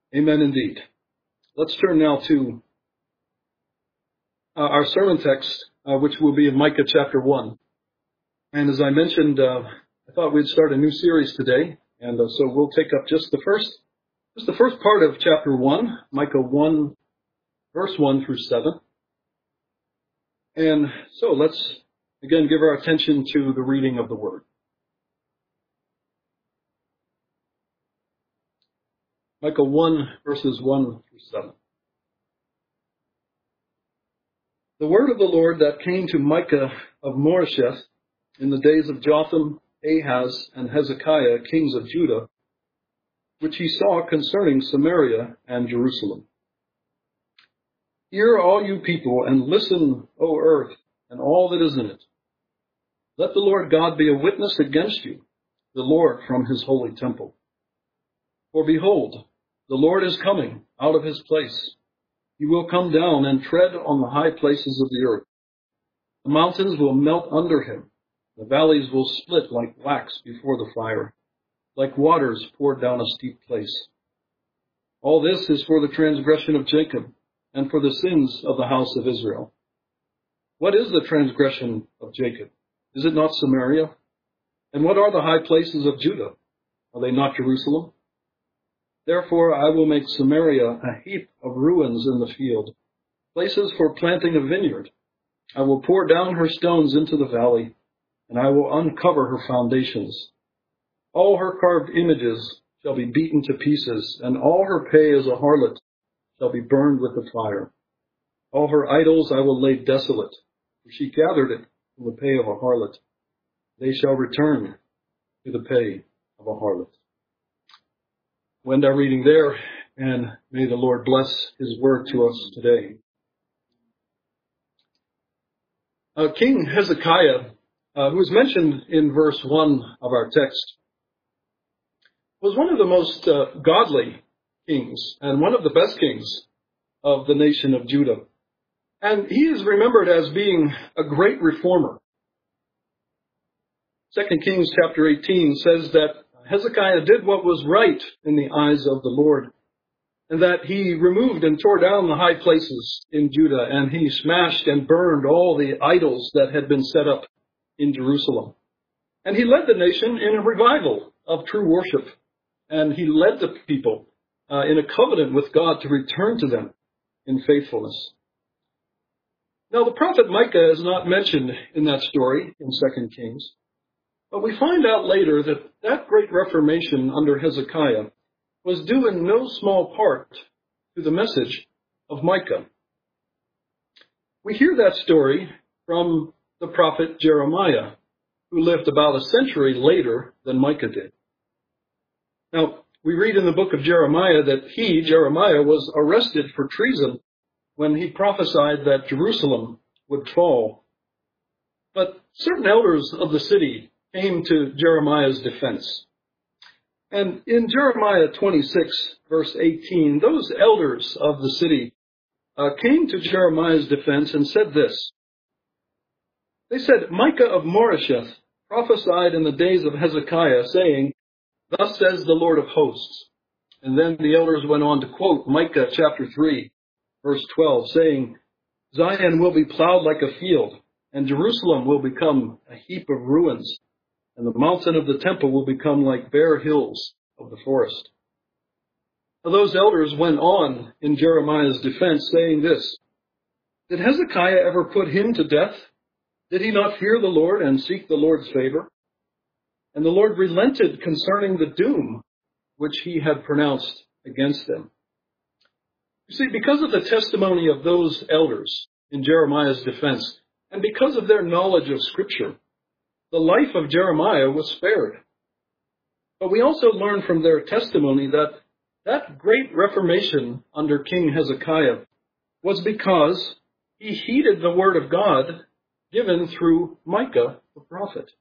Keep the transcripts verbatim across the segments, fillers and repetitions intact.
Amen indeed. Let's turn now to uh, our sermon text, uh, which will be in Micah chapter one. And as I mentioned, uh, I thought we'd start a new series today, and uh, so we'll take up just the first, just the first part of chapter one, Micah one, verse one through seven. And so let's again give our attention to the reading of the Word. Micah one, verses one through seven. The word of the Lord that came to Micah of Moresheth in the days of Jotham, Ahaz, and Hezekiah, kings of Judah, which he saw concerning Samaria and Jerusalem. Hear, all you people, and listen, O earth, and all that is in it. Let the Lord God be a witness against you, the Lord from his holy temple. For behold, the Lord is coming out of his place. He will come down and tread on the high places of the earth. The mountains will melt under him. The valleys will split like wax before the fire, like waters poured down a steep place. All this is for the transgression of Jacob and for the sins of the house of Israel. What is the transgression of Jacob? Is it not Samaria? And what are the high places of Judah? Are they not Jerusalem? Therefore I will make Samaria a heap of ruins in the field, places for planting a vineyard. I will pour down her stones into the valley, and I will uncover her foundations. All her carved images shall be beaten to pieces, and all her pay as a harlot shall be burned with the fire. All her idols I will lay desolate, for she gathered it from the pay of a harlot. They shall return to the pay of a harlot. We'll end our reading there, and may the Lord bless his word to us today. Uh, King Hezekiah, uh, who is mentioned in verse one of our text, was one of the most uh, godly kings and one of the best kings of the nation of Judah. And he is remembered as being a great reformer. Second Kings chapter eighteen says that Hezekiah did what was right in the eyes of the Lord, and that he removed and tore down the high places in Judah, and he smashed and burned all the idols that had been set up in Jerusalem. And he led the nation in a revival of true worship, and he led the people uh, in a covenant with God to return to them in faithfulness. Now, the prophet Micah is not mentioned in that story in Second Kings. But we find out later that that great reformation under Hezekiah was due in no small part to the message of Micah. We hear that story from the prophet Jeremiah, who lived about a century later than Micah did. Now, we read in the book of Jeremiah that he, Jeremiah, was arrested for treason when he prophesied that Jerusalem would fall. But certain elders of the city came to Jeremiah's defense. And in Jeremiah twenty-six, verse eighteen, those elders of the city uh, came to Jeremiah's defense and said this. They said, Micah of Moresheth prophesied in the days of Hezekiah, saying, Thus says the Lord of hosts. And then the elders went on to quote Micah chapter three, verse twelve, saying, Zion will be plowed like a field, and Jerusalem will become a heap of ruins. And the mountain of the temple will become like bare hills of the forest. Now, those elders went on in Jeremiah's defense saying this, Did Hezekiah ever put him to death? Did he not fear the Lord and seek the Lord's favor? And the Lord relented concerning the doom which he had pronounced against them. You see, because of the testimony of those elders in Jeremiah's defense, and because of their knowledge of Scripture, the life of Jeremiah was spared. But we also learn from their testimony that that great reformation under King Hezekiah was because he heeded the word of God given through Micah the prophet.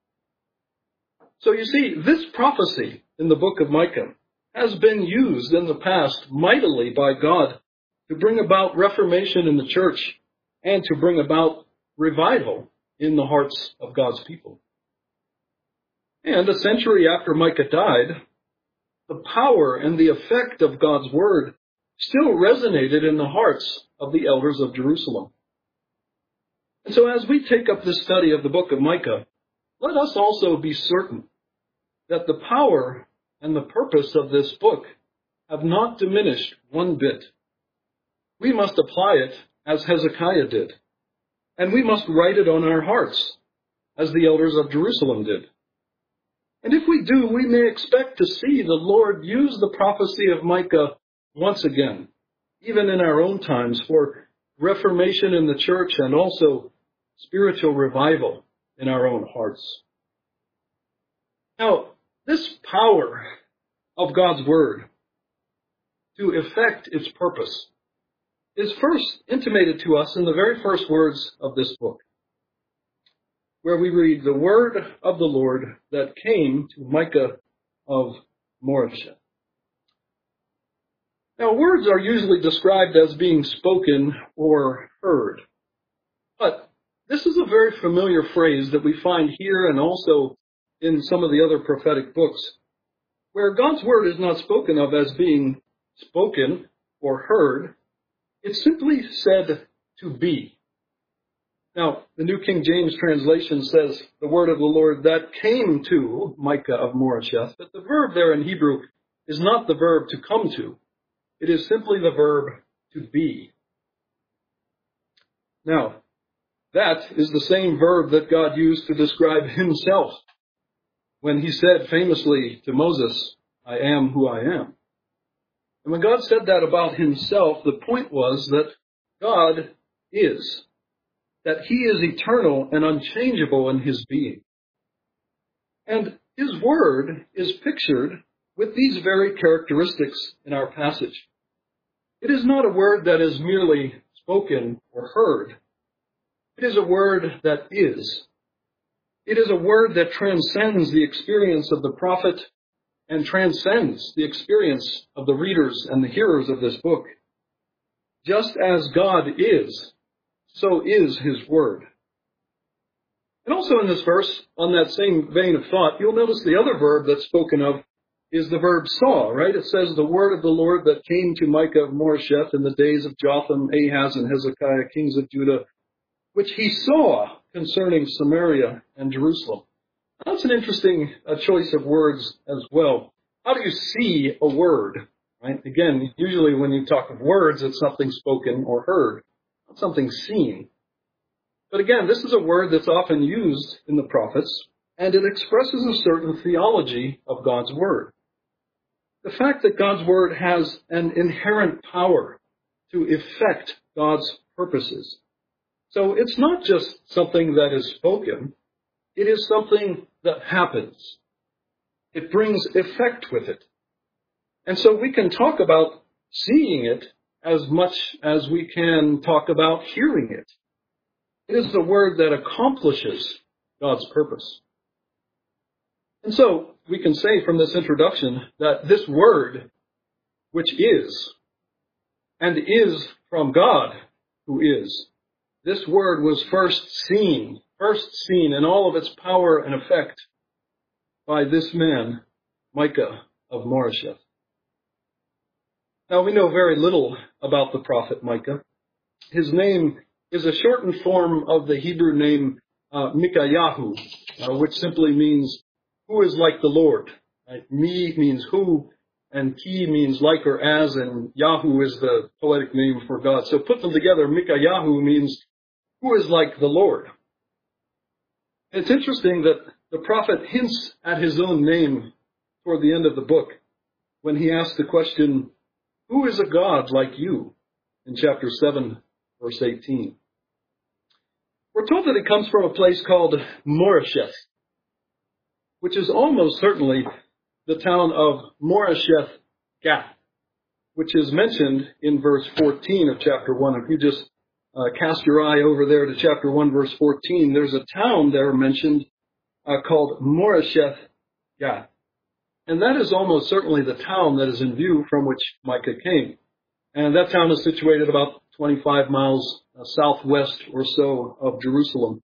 So you see, this prophecy in the book of Micah has been used in the past mightily by God to bring about reformation in the church and to bring about revival in the hearts of God's people. And a century after Micah died, the power and the effect of God's word still resonated in the hearts of the elders of Jerusalem. And so as we take up this study of the book of Micah, let us also be certain that the power and the purpose of this book have not diminished one bit. We must apply it as Hezekiah did, and we must write it on our hearts as the elders of Jerusalem did. And if we do, we may expect to see the Lord use the prophecy of Micah once again, even in our own times, for reformation in the church and also spiritual revival in our own hearts. Now, this power of God's word to effect its purpose is first intimated to us in the very first words of this book, where we read, "The word of the Lord that came to Micah of Moresheth." Now, words are usually described as being spoken or heard, but this is a very familiar phrase that we find here and also in some of the other prophetic books, where God's word is not spoken of as being spoken or heard. It's simply said to be. Now, the New King James translation says the word of the Lord that came to Micah of Moresheth, but the verb there in Hebrew is not the verb to come to. It is simply the verb to be. Now, that is the same verb that God used to describe himself when he said famously to Moses, "I am who I am." And when God said that about himself, the point was that God is, that he is eternal and unchangeable in his being. And his word is pictured with these very characteristics in our passage. It is not a word that is merely spoken or heard. It is a word that is. It is a word that transcends the experience of the prophet and transcends the experience of the readers and the hearers of this book. Just as God is, so is his word. And also in this verse, on that same vein of thought, you'll notice the other verb that's spoken of is the verb saw, right? It says, "The word of the Lord that came to Micah of Moresheth in the days of Jotham, Ahaz, and Hezekiah, kings of Judah, which he saw concerning Samaria and Jerusalem." That's an interesting uh, choice of words as well. How do you see a word? Right? Again, usually when you talk of words, it's something spoken or heard, not something seen. But again, this is a word that's often used in the prophets, and it expresses a certain theology of God's word. The fact that God's word has an inherent power to effect God's purposes. So it's not just something that is spoken. It is something that happens. It brings effect with it. And so we can talk about seeing it as much as we can talk about hearing it. It is a word that accomplishes God's purpose. And so we can say from this introduction that this word, which is, and is from God who is, this word was first seen, first seen in all of its power and effect by this man, Micah of Moresheth. Now, we know very little about the prophet Micah. His name is a shortened form of the Hebrew name uh, Mikayahu, uh, which simply means who is like the Lord. Right? Mi means who, and ki means like or as, and Yahu is the poetic name for God. So put them together, Mikayahu means who is like the Lord. It's interesting that the prophet hints at his own name toward the end of the book when he asks the question, "Who is a God like you?" in chapter seven, verse eighteen. We're told that it comes from a place called Moresheth, which is almost certainly the town of Moresheth Gath, which is mentioned in verse fourteen of chapter one. If you just uh, cast your eye over there to chapter one, verse fourteen, there's a town there mentioned uh, called Moresheth Gath. And that is almost certainly the town that is in view from which Micah came. And that town is situated about twenty-five miles uh, southwest or so of Jerusalem.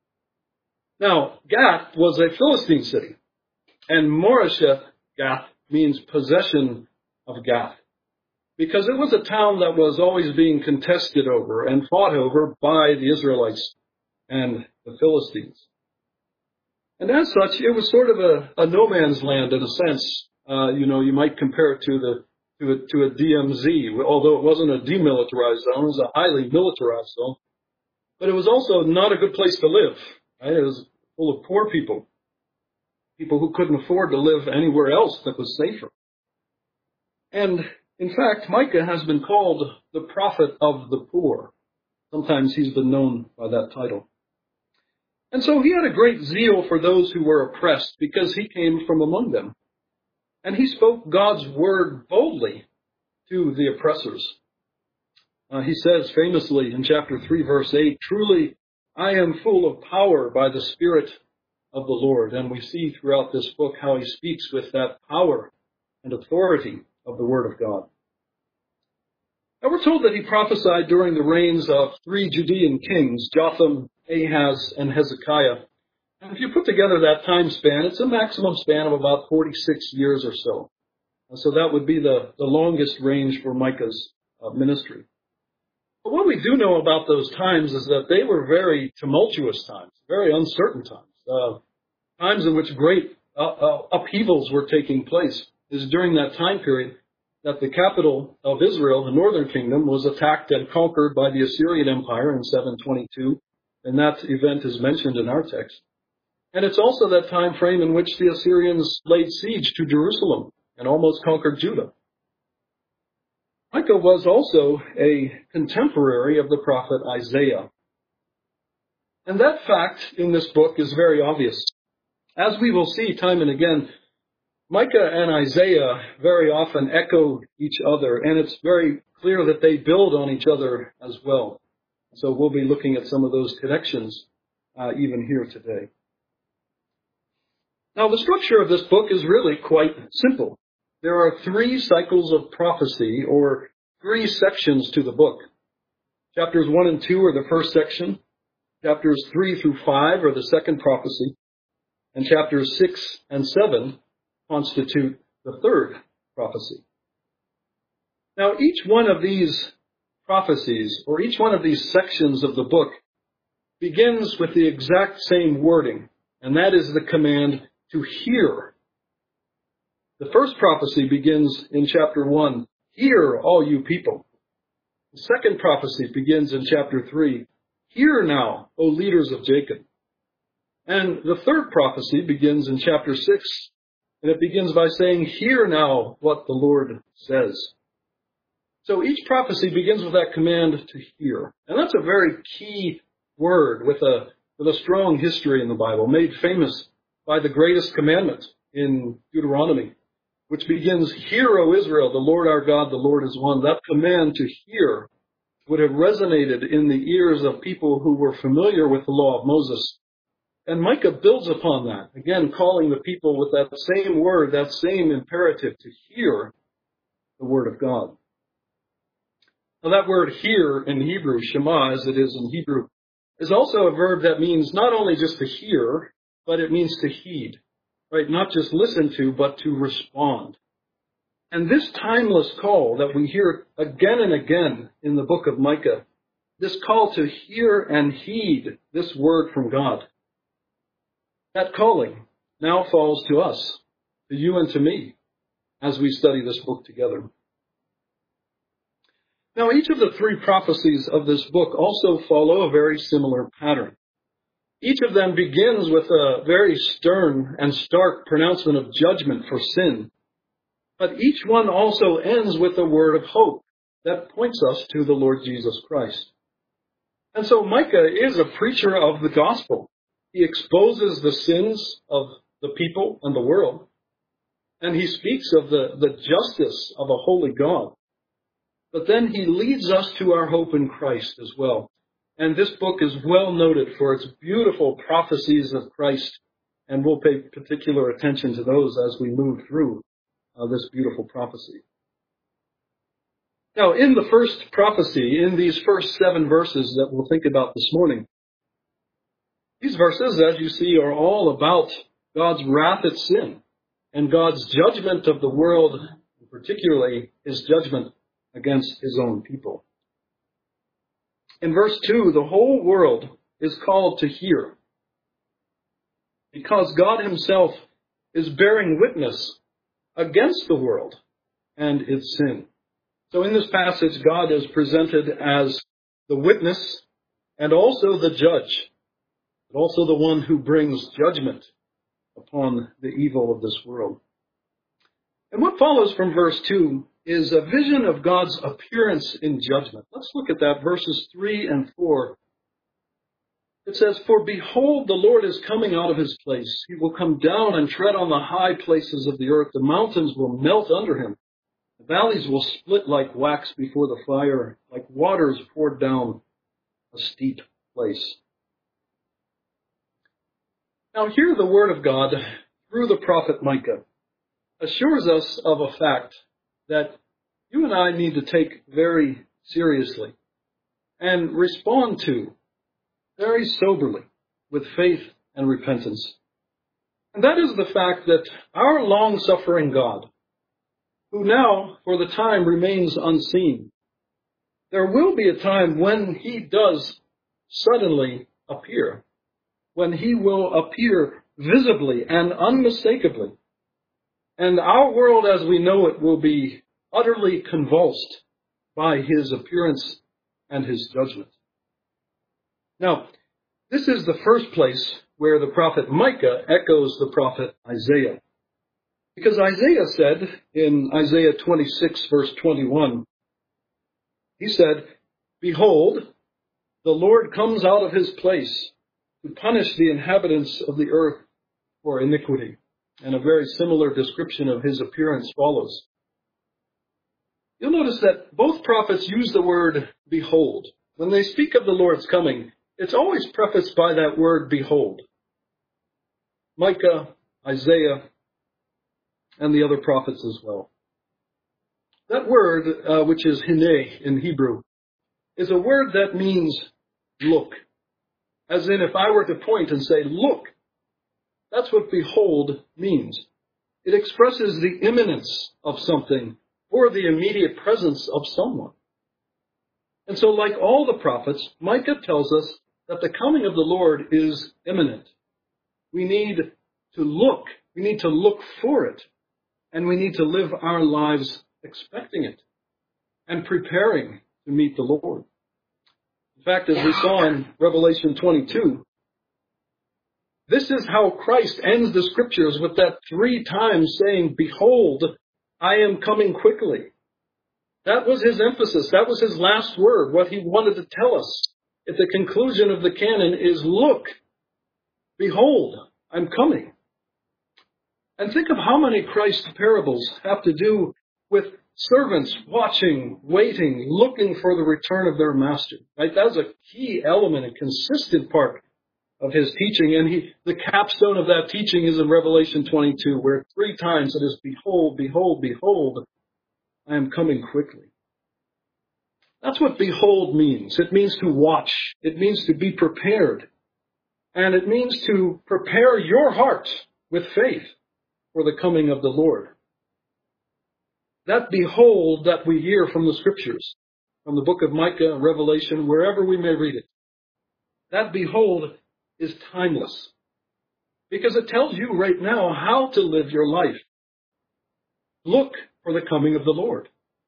Now, Gath was a Philistine city, and Moresheth Gath means possession of Gath, because it was a town that was always being contested over and fought over by the Israelites and the Philistines. And as such, it was sort of a, a no man's land in a sense. Uh, you know, you might compare it to the to a, to a D M Z, although it wasn't a demilitarized zone, it was a highly militarized zone. But it was also not a good place to live. Right? It was full of poor people, people who couldn't afford to live anywhere else that was safer. And in fact, Micah has been called the prophet of the poor. Sometimes he's been known by that title. And so he had a great zeal for those who were oppressed because he came from among them. And he spoke God's word boldly to the oppressors. Uh, he says famously in chapter three, verse eight, "Truly, I am full of power by the Spirit of the Lord." And we see throughout this book how he speaks with that power and authority of the word of God. Now we're told that he prophesied during the reigns of three Judean kings, Jotham, Ahaz, and Hezekiah. And if you put together that time span, it's a maximum span of about forty-six years or so. And so that would be the, the longest range for Micah's uh, ministry. But what we do know about those times is that they were very tumultuous times, very uncertain times, uh, times in which great uh, uh, upheavals were taking place. It is during that time period that the capital of Israel, the northern kingdom, was attacked and conquered by the Assyrian Empire in seven twenty-two. And that event is mentioned in our text. And it's also that time frame in which the Assyrians laid siege to Jerusalem and almost conquered Judah. Micah was also a contemporary of the prophet Isaiah. And that fact in this book is very obvious. As we will see time and again, Micah and Isaiah very often echo each other, and it's very clear that they build on each other as well. So we'll be looking at some of those connections uh, even here today. Now, the structure of this book is really quite simple. There are three cycles of prophecy, or three sections to the book. Chapters one and two are the first section. Chapters three through five are the second prophecy. And chapters six and seven constitute the third prophecy. Now, each one of these prophecies, or each one of these sections of the book, begins with the exact same wording, and that is the command to hear. The first prophecy begins in chapter one, "Hear, all you people." The second prophecy begins in chapter three, "Hear now, O leaders of Jacob." And the third prophecy begins in chapter six, and it begins by saying, "Hear now what the Lord says." So each prophecy begins with that command to hear. And that's a very key word with a, with a strong history in the Bible, made famous by the greatest commandment in Deuteronomy, which begins, "Hear, O Israel, the Lord our God, the Lord is one." That command to hear would have resonated in the ears of people who were familiar with the law of Moses. And Micah builds upon that, again calling the people with that same word, that same imperative to hear the word of God. Now that word hear in Hebrew, shema as it is in Hebrew, is also a verb that means not only just to hear, but it means to heed, right? Not just listen to, but to respond. And this timeless call that we hear again and again in the book of Micah, this call to hear and heed this word from God, that calling now falls to us, to you and to me, as we study this book together. Now, each of the three prophecies of this book also follow a very similar pattern. Each of them begins with a very stern and stark pronouncement of judgment for sin. But each one also ends with a word of hope that points us to the Lord Jesus Christ. And so Micah is a preacher of the gospel. He exposes the sins of the people and the world. And he speaks of the, the justice of a holy God. But then he leads us to our hope in Christ as well. And this book is well noted for its beautiful prophecies of Christ. And we'll pay particular attention to those as we move through uh, this beautiful prophecy. Now, in the first prophecy, in these first seven verses that we'll think about this morning, these verses, as you see, are all about God's wrath at sin. and God's judgment of the world, particularly his judgment against his own people. In verse two, the whole world is called to hear, because God himself is bearing witness against the world and its sin. So in this passage, God is presented as the witness and also the judge, but also the one who brings judgment upon the evil of this world. And what follows from verse two is a vision of God's appearance in judgment. Let's look at that, verses three and four. It says, "For behold, the Lord is coming out of his place. He will come down and tread on the high places of the earth. The mountains will melt under him. The valleys will split like wax before the fire, like waters poured down a steep place." Now here the word of God, through the prophet Micah, assures us of a fact that you and I need to take very seriously and respond to very soberly with faith and repentance. And that is the fact that our long-suffering God, who now for the time remains unseen, there will be a time when he does suddenly appear, when he will appear visibly and unmistakably. And our world as we know it will be utterly convulsed by his appearance and his judgment. Now, this is the first place where the prophet Micah echoes the prophet Isaiah. Because Isaiah said in Isaiah twenty-six, verse twenty-one, he said, "Behold, the Lord comes out of his place to punish the inhabitants of the earth for iniquity." And a very similar description of his appearance follows. You'll notice that both prophets use the word behold. When they speak of the Lord's coming, it's always prefaced by that word behold. Micah, Isaiah, and the other prophets as well. That word, uh, which is hine in Hebrew, is a word that means look. As in, if I were to point and say, look, that's what behold means. It expresses the imminence of something or the immediate presence of someone. And so, like all the prophets, Micah tells us that the coming of the Lord is imminent. We need to look. We need to look for it. And we need to live our lives expecting it and preparing to meet the Lord. In fact, as we saw in Revelation twenty-two, this is how Christ ends the scriptures with that three times saying, "Behold, I am coming quickly." That was his emphasis. That was his last word. What he wanted to tell us at the conclusion of the canon is, look, behold, I'm coming. And think of how many Christ parables have to do with servants watching, waiting, looking for the return of their master. Right? That's a key element, a consistent part of his teaching. And he, the capstone of that teaching is in Revelation twenty-two, where three times it is, "Behold, behold, behold, I am coming quickly." That's what behold means. It means to watch. It means to be prepared. And it means to prepare your heart with faith for the coming of the Lord. That behold that we hear from the scriptures, from the book of Micah, Revelation, wherever we may read it, that behold is timeless, because it tells you right now how to live your life. Look for the coming of the Lord.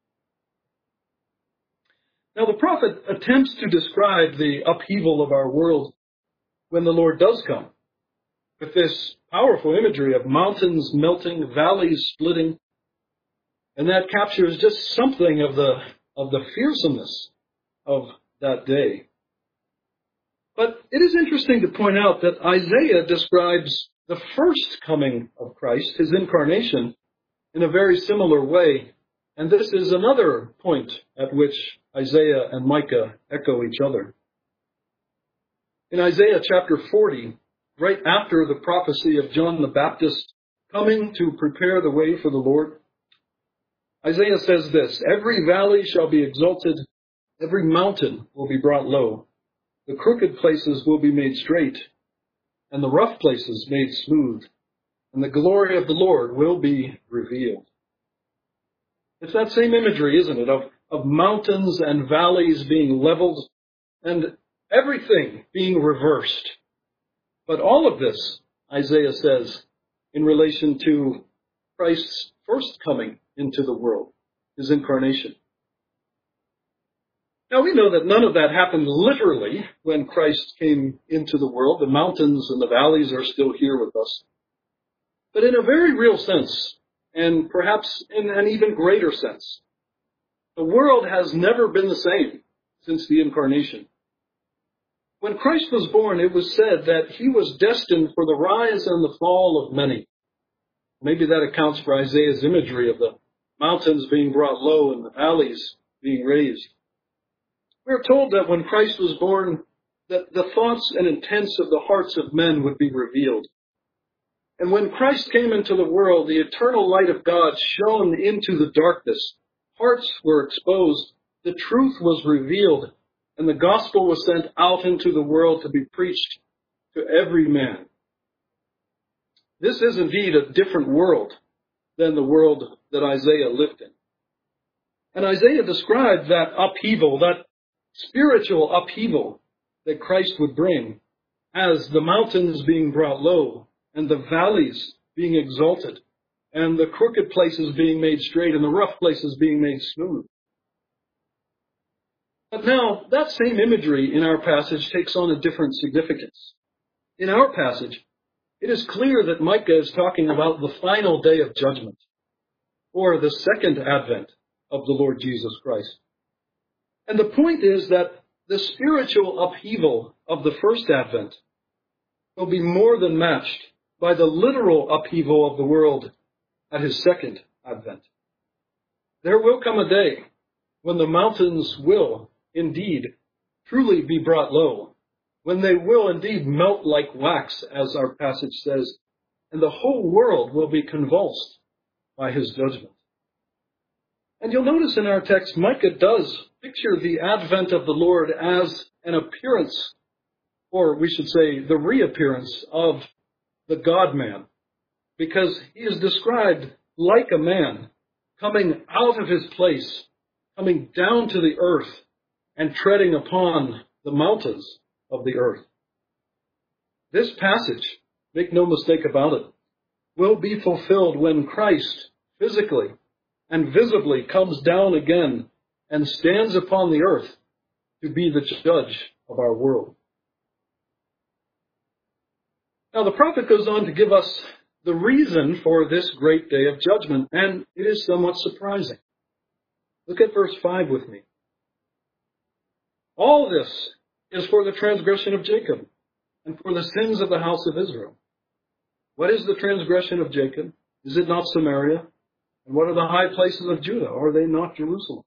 Now the prophet attempts to describe the upheaval of our world when the Lord does come, with this powerful imagery of mountains melting, valleys splitting, and that captures just something of the of the fearsomeness of that day. But it is interesting to point out that Isaiah describes the first coming of Christ, his incarnation, in a very similar way. And this is another point at which Isaiah and Micah echo each other. In Isaiah chapter forty, right after the prophecy of John the Baptist coming to prepare the way for the Lord, Isaiah says this, "Every valley shall be exalted, every mountain will be brought low. The crooked places will be made straight, and the rough places made smooth. and the glory of the Lord will be revealed. It's that same imagery, isn't it, of, of mountains and valleys being leveled and everything being reversed. But all of this, Isaiah says, in relation to Christ's first coming into the world, his incarnation. Now we know that none of that happened literally when Christ came into the world. The mountains and the valleys are still here with us. But in a very real sense, and perhaps in an even greater sense, the world has never been the same since the incarnation. When Christ was born, it was said that he was destined for the rise and the fall of many. Maybe that accounts for Isaiah's imagery of the mountains being brought low and the valleys being raised. We're told that when Christ was born, that the thoughts and intents of the hearts of men would be revealed. And when Christ came into the world, the eternal light of God shone into the darkness. Hearts were exposed. The truth was revealed. And the gospel was sent out into the world to be preached to every man. This is indeed a different world than the world that Isaiah lived in. And Isaiah described that upheaval, that spiritual upheaval that Christ would bring as the mountains being brought low and the valleys being exalted and the crooked places being made straight and the rough places being made smooth. But now, that same imagery in our passage takes on a different significance. In our passage, it is clear that Micah is talking about the final day of judgment, or the second advent of the Lord Jesus Christ. And the point is that the spiritual upheaval of the first advent will be more than matched by the literal upheaval of the world at his second advent. There will come a day when the mountains will indeed truly be brought low, when they will indeed melt like wax, as our passage says, and the whole world will be convulsed by his judgment. And you'll notice in our text, Micah does picture the advent of the Lord as an appearance, or we should say the reappearance of the God-man, because he is described like a man coming out of his place, coming down to the earth, and treading upon the mountains of the earth. This passage, make no mistake about it, will be fulfilled when Christ physically and visibly comes down again and stands upon the earth to be the judge of our world. Now the prophet goes on to give us the reason for this great day of judgment, and it is somewhat surprising. Look at verse five with me. All this is for the transgression of Jacob and for the sins of the house of Israel. What is the transgression of Jacob? Is it not Samaria? And what are the high places of Judah? Are they not Jerusalem?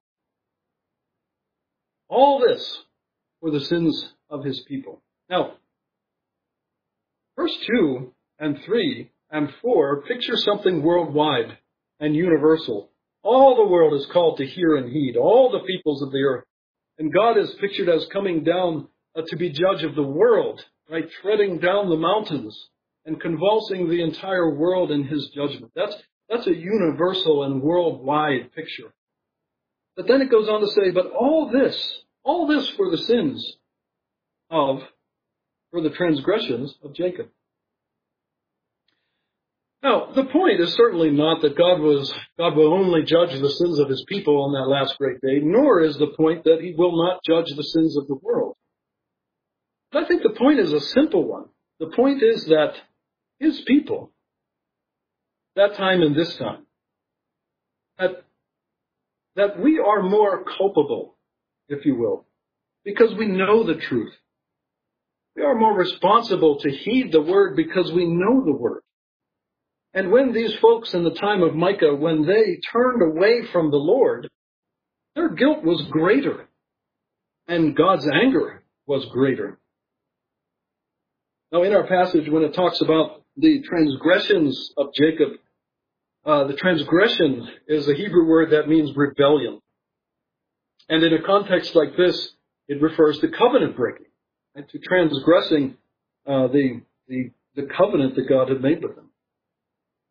All this for the sins of his people. Now, verse two and three and four picture something worldwide and universal. All the world is called to hear and heed, all the peoples of the earth. And God is pictured as coming down uh, to be judge of the world, right? Treading down the mountains and convulsing the entire world in his judgment. That's, that's a universal and worldwide picture. But then it goes on to say, but all this, all this for the sins of, for the transgressions of Jacob. Now, the point is certainly not that God was God will only judge the sins of his people on that last great day, nor is the point that he will not judge the sins of the world. But I think the point is a simple one. The point is that his people, that time and this time, that, that we are more culpable, if you will, because we know the truth. We are more responsible to heed the word because we know the word. And when these folks in the time of Micah, when they turned away from the Lord, their guilt was greater, and God's anger was greater. Now, in our passage, when it talks about the transgressions of Jacob, uh, the transgression is a Hebrew word that means rebellion. And in a context like this, it refers to covenant breaking, and to transgressing uh, the, the, the covenant that God had made with them.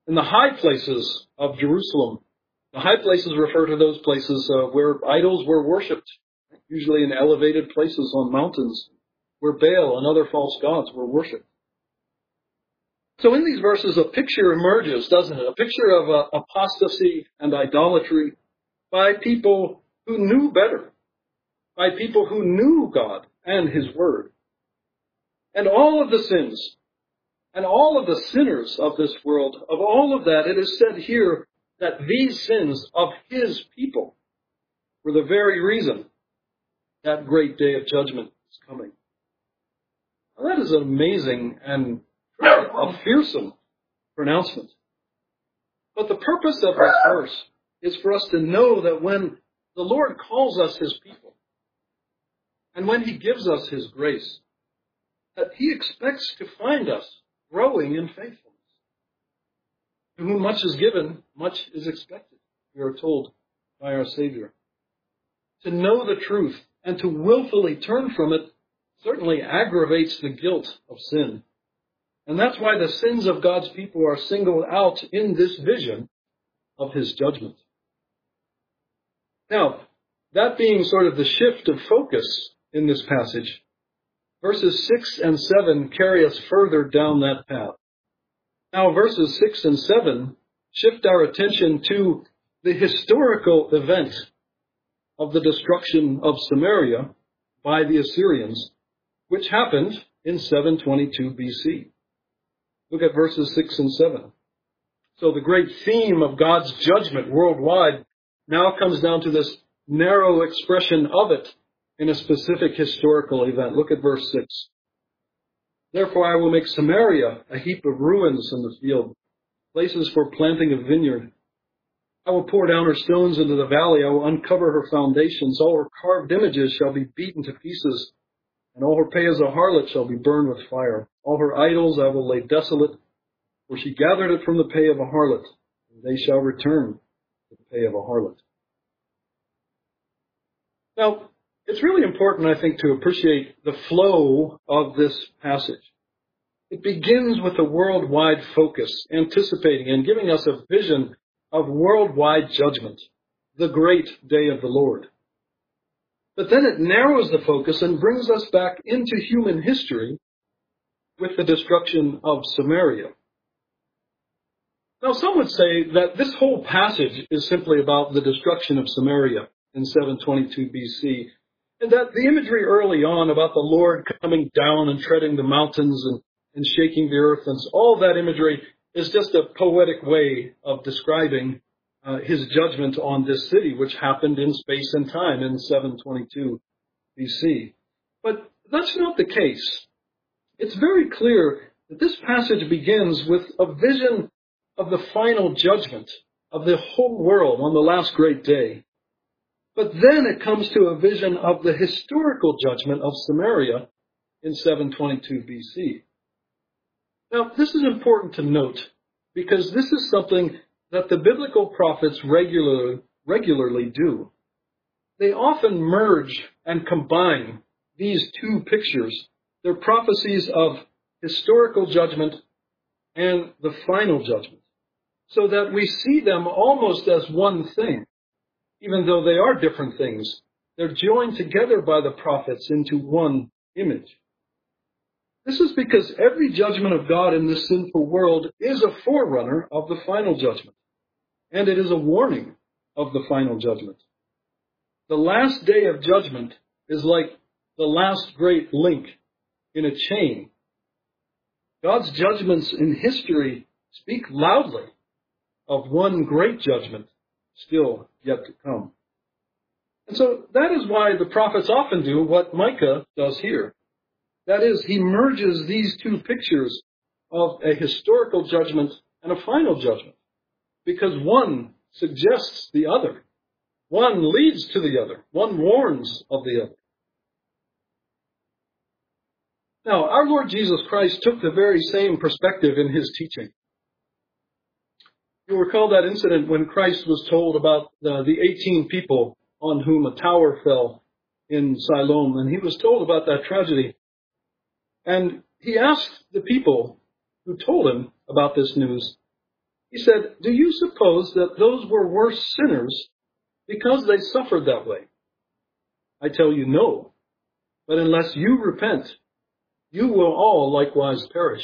in the high places of Jerusalem. The high places refer to those places uh, where idols were worshipped, usually in elevated places on mountains, where Baal and other false gods were worshipped. So in these verses, a picture emerges, doesn't it? A picture of uh, apostasy and idolatry by people who knew better, by people who knew God and His Word. And all of the sins, and all of the sinners of this world, of all of that, it is said here that these sins of His people were the very reason that great day of judgment is coming. Now, that is an amazing and a fearsome pronouncement. But the purpose of this verse is for us to know that when the Lord calls us His people, and when He gives us His grace, that He expects to find us growing in faithfulness. To whom much is given, much is expected, we are told by our Savior. To know the truth and to willfully turn from it certainly aggravates the guilt of sin. And that's why the sins of God's people are singled out in this vision of His judgment. Now, that being sort of the shift of focus in this passage, verses six and seven carry us further down that path. Now, verses six and seven shift our attention to the historical event of the destruction of Samaria by the Assyrians, which happened in seven twenty-two B C. Look at verses six and seven. So the great theme of God's judgment worldwide now comes down to this narrow expression of it in a specific historical event. Look at verse six. Therefore I will make Samaria a heap of ruins in the field, places for planting a vineyard. I will pour down her stones into the valley. I will uncover her foundations. All her carved images shall be beaten to pieces, and all her pay as a harlot shall be burned with fire. All her idols I will lay desolate, for she gathered it from the pay of a harlot, and they shall return to the pay of a harlot. Now, it's really important, I think, to appreciate the flow of this passage. It begins with a worldwide focus, anticipating and giving us a vision of worldwide judgment, the great day of the Lord. But then it narrows the focus and brings us back into human history with the destruction of Samaria. Now, some would say that this whole passage is simply about the destruction of Samaria in seven twenty-two B C, and that the imagery early on about the Lord coming down and treading the mountains and, and shaking the earth, and all that imagery is just a poetic way of describing uh, His judgment on this city, which happened in space and time in seven twenty-two B C. But that's not the case. It's very clear that this passage begins with a vision of the final judgment of the whole world on the last great day. But then it comes to a vision of the historical judgment of Samaria in seven twenty-two B C. Now, this is important to note because this is something that the biblical prophets regularly, regularly do. They often merge and combine these two pictures, their prophecies of historical judgment and the final judgment, so that we see them almost as one thing. Even though they are different things, they're joined together by the prophets into one image. This is because every judgment of God in this sinful world is a forerunner of the final judgment, and it is a warning of the final judgment. The last day of judgment is like the last great link in a chain. God's judgments in history speak loudly of one great judgment still yet to come. And so that is why the prophets often do what Micah does here. That is, he merges these two pictures of a historical judgment and a final judgment, because one suggests the other. One leads to the other. One warns of the other. Now, our Lord Jesus Christ took the very same perspective in His teaching. You'll recall that incident when Christ was told about the, the eighteen people on whom a tower fell in Siloam, and He was told about that tragedy. And He asked the people who told Him about this news, He said, do you suppose that those were worse sinners because they suffered that way? I tell you no, but unless you repent, you will all likewise perish.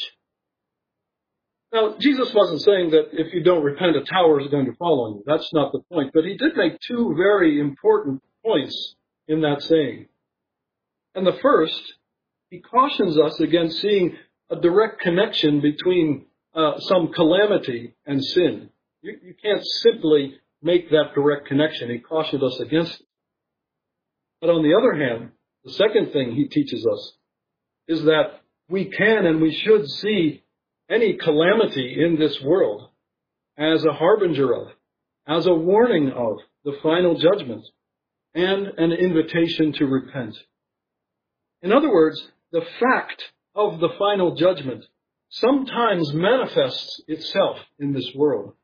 Now, Jesus wasn't saying that if you don't repent, a tower is going to fall on you. That's not the point. But he did make two very important points in that saying. And the first, he cautions us against seeing a direct connection between uh, some calamity and sin. You, you can't simply make that direct connection. He cautioned us against it. But on the other hand, the second thing he teaches us is that we can and we should see any calamity in this world as a harbinger of, as a warning of the final judgment and an invitation to repent. In other words, the fact of the final judgment sometimes manifests itself in this world.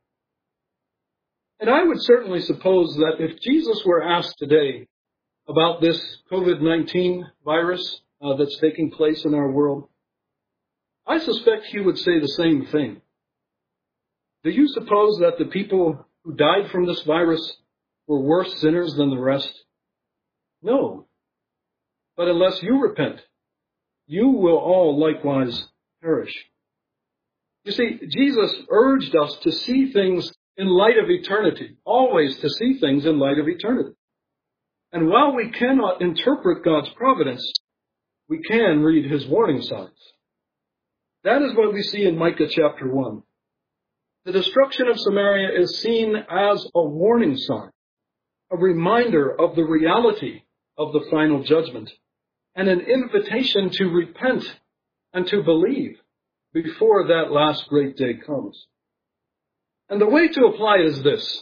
And I would certainly suppose that if Jesus were asked today about this COVID nineteen virus uh, that's taking place in our world, I suspect he would say the same thing. Do you suppose that the people who died from this virus were worse sinners than the rest? No. But unless you repent, you will all likewise perish. You see, Jesus urged us to see things in light of eternity, always to see things in light of eternity. And while we cannot interpret God's providence, we can read his warning signs. That is what we see in Micah chapter one. The destruction of Samaria is seen as a warning sign, a reminder of the reality of the final judgment, and an invitation to repent and to believe before that last great day comes. And the way to apply it is this.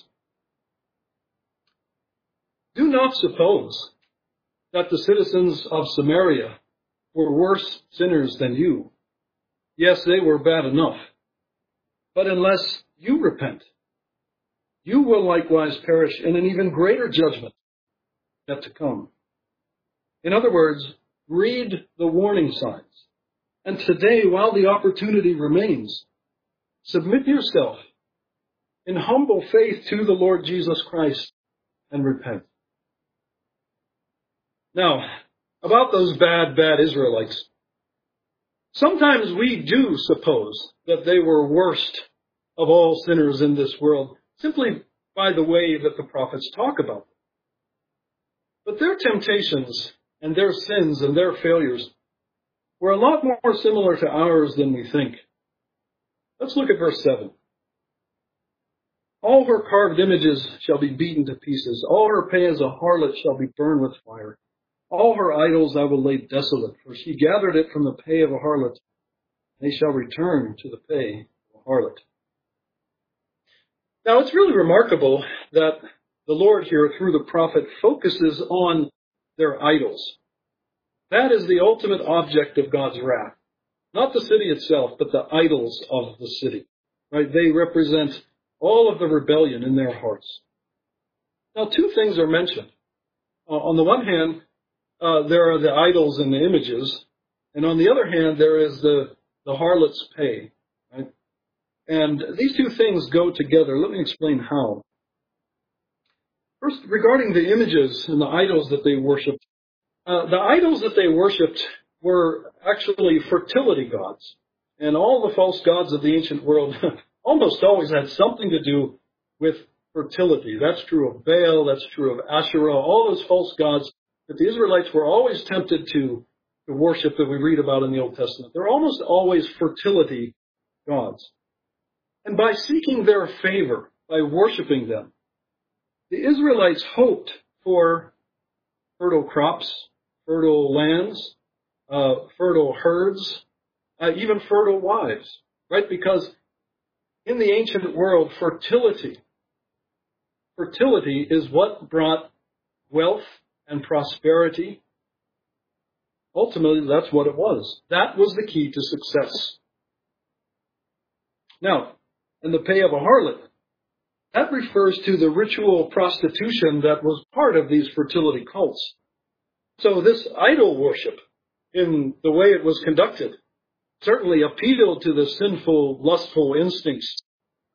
Do not suppose that the citizens of Samaria were worse sinners than you. Yes, they were bad enough. But unless you repent, you will likewise perish in an even greater judgment yet to come. In other words, read the warning signs. And today, while the opportunity remains, submit yourself in humble faith to the Lord Jesus Christ and repent. Now, about those bad, bad Israelites. Sometimes we do suppose that they were worst of all sinners in this world, simply by the way that the prophets talk about them. But their temptations and their sins and their failures were a lot more similar to ours than we think. Let's look at verse seven. All her carved images shall be beaten to pieces. All her pay as a harlot shall be burned with fire. All her idols I will lay desolate, for she gathered it from the pay of a harlot. They shall return to the pay of a harlot. Now, it's really remarkable that the Lord here, through the prophet, focuses on their idols. That is the ultimate object of God's wrath. Not the city itself, but the idols of the city. Right? They represent all of the rebellion in their hearts. Now, two things are mentioned. Uh, on the one hand, uh, there are the idols and the images. And on the other hand, there is the, the harlot's pay. Right? And these two things go together. Let me explain how. First, regarding the images and the idols that they worshipped. Uh, the idols that they worshipped were actually fertility gods. And all the false gods of the ancient world almost always had something to do with fertility. That's true of Baal, that's true of Asherah, all those false gods that the Israelites were always tempted to, to worship that we read about in the Old Testament. They're almost always fertility gods. And by seeking their favor, by worshiping them, the Israelites hoped for fertile crops, fertile lands, uh, fertile herds, uh, even fertile wives, right? Because in the ancient world, fertility, fertility is what brought wealth and prosperity. Ultimately, that's what it was. That was the key to success. Now, in the pay of a harlot, that refers to the ritual prostitution that was part of these fertility cults. So this idol worship, in the way it was conducted, certainly appealed to the sinful, lustful instincts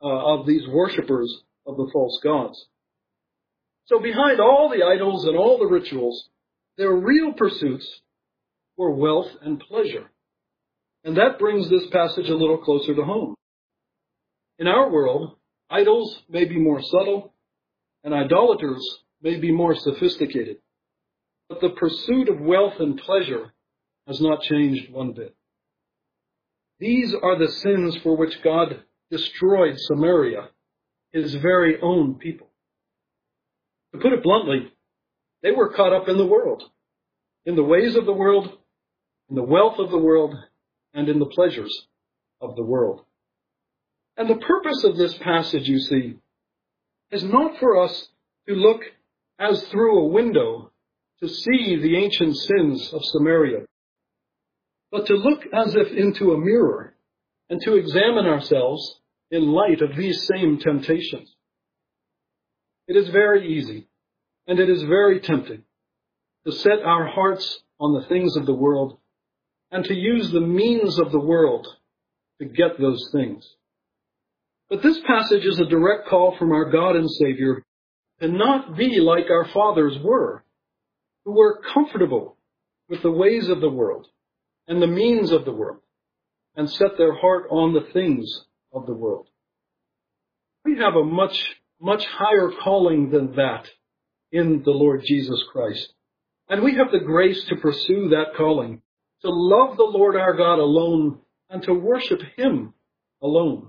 uh, of these worshippers of the false gods. So behind all the idols and all the rituals, their real pursuits were wealth and pleasure. And that brings this passage a little closer to home. In our world, idols may be more subtle, and idolaters may be more sophisticated. But the pursuit of wealth and pleasure has not changed one bit. These are the sins for which God destroyed Samaria, his very own people. To put it bluntly, they were caught up in the world, in the ways of the world, in the wealth of the world, and in the pleasures of the world. And the purpose of this passage, you see, is not for us to look as through a window to see the ancient sins of Samaria, but to look as if into a mirror and to examine ourselves in light of these same temptations. It is very easy, and it is very tempting to set our hearts on the things of the world and to use the means of the world to get those things. But this passage is a direct call from our God and Savior to not be like our fathers were, who were comfortable with the ways of the world and the means of the world, and set their heart on the things of the world. We have a much, much higher calling than that in the Lord Jesus Christ. And we have the grace to pursue that calling, to love the Lord our God alone, and to worship him alone.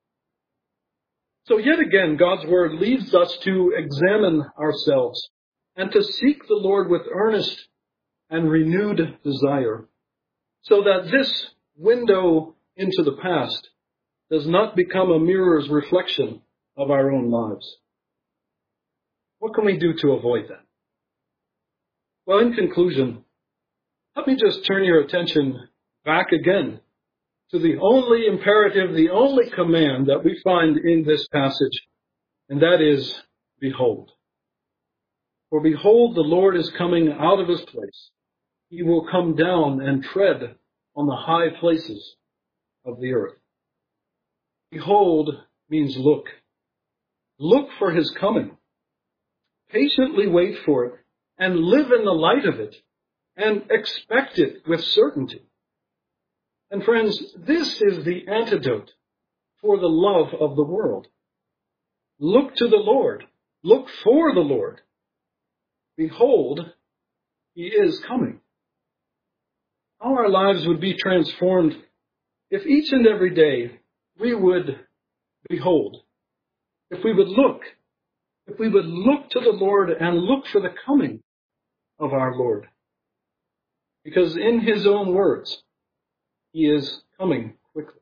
So yet again, God's word leads us to examine ourselves and to seek the Lord with earnest and renewed desire, so that this window into the past does not become a mirror's reflection of our own lives. What can we do to avoid that? Well, in conclusion, let me just turn your attention back again to the only imperative, the only command that we find in this passage, and that is, behold. For behold, the Lord is coming out of his place. He will come down and tread on the high places of the earth. Behold means look. Look for his coming. Patiently wait for it and live in the light of it and expect it with certainty. And friends, this is the antidote for the love of the world. Look to the Lord. Look for the Lord. Behold, he is coming. How our lives would be transformed if each and every day we would behold, if we would look, if we would look to the Lord and look for the coming of our Lord. Because in his own words, he is coming quickly.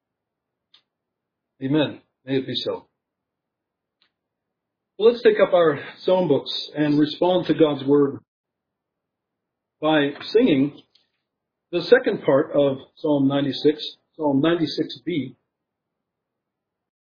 Amen. May it be so. Well, let's take up our psalm books and respond to God's word by singing the second part of Psalm ninety-six, Psalm ninety-six B.